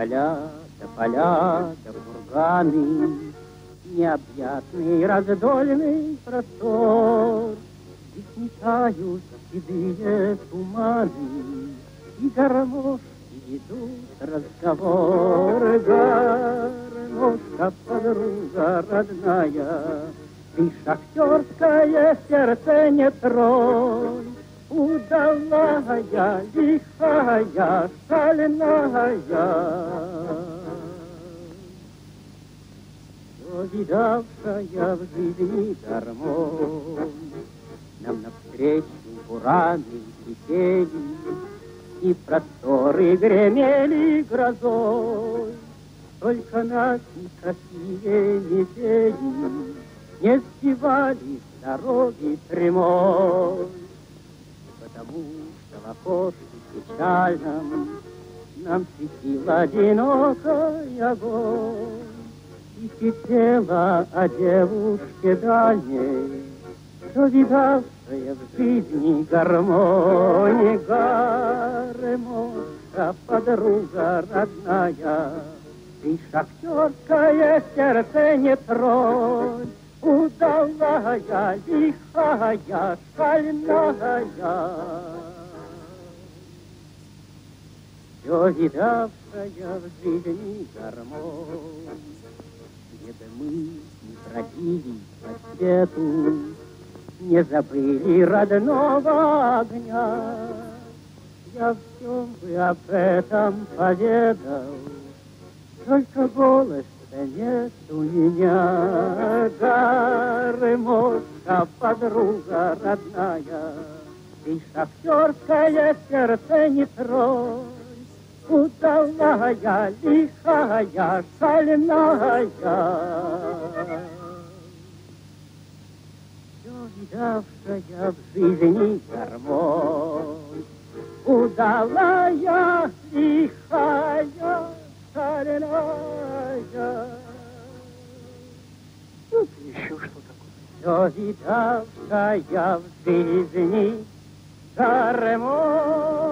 поля, да курганы, необъятный раздольный простор, и смечают седые туманы, и гармошки идут разговоры. Гармошка, подруга родная, ты шахтерское сердце не тронь, удалая, лихая, шальная. Все видавшая в жизни гармонь, нам навстречу бураны летели, и просторы гремели грозой. Только нас никакие метели не сбивали с дороги прямой, потому что в окошке печальном нам светил одинокий огонь, и пела о девушке дальней, что видавшая в жизни гармонь. Гармошка, подруга родная, ты шахтерское сердце не тронь, удалая, лихая, шальная. Все видавшая в жизни гармонь, где бы мы не бродили по свету, не забыли родного огня. Я всем бы об этом поведал, только голос-то нет у меня. Гармошка, подруга родная, ты шахтерское сердце не тронь, удалая, лихая, шальная. Все видавшая в жизни гармонь, удалая, лихая, шальная. Вот еще что такое. Все видавшая в жизни гармонь.